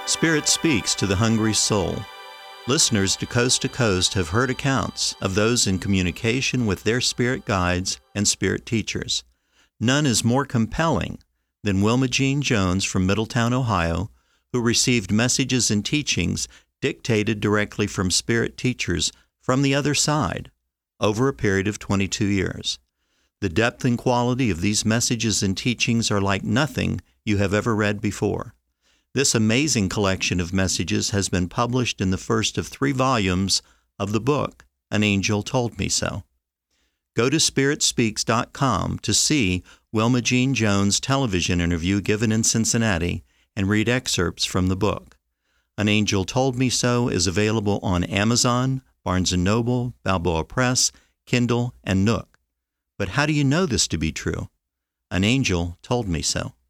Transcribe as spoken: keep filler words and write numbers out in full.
Spirit speaks to the hungry soul. Listeners to Coast to Coast have heard accounts of those in communication with their spirit guides and spirit teachers. None is more compelling than Wilma Jean Jones from Middletown, Ohio, who received messages and teachings dictated directly from spirit teachers from the other side over a period of twenty-two years. The depth and quality of these messages and teachings are like nothing you have ever read before. This amazing collection of messages has been published in the first of three volumes of the book, An Angel Told Me So. Go to spirit speaks dot com to see Wilma Jean Jones' television interview given in Cincinnati and read excerpts from the book. An Angel Told Me So is available on Amazon, Barnes and Noble, Balboa Press, Kindle, and Nook. But how do you know this to be true? An angel told me so.